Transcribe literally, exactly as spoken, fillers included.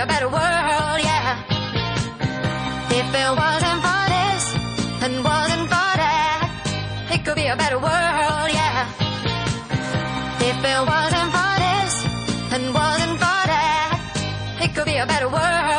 a better world, yeah. If it wasn't for this and wasn't for that, it could be a better world, yeah. If it wasn't for this and wasn't for that, it could be a better world.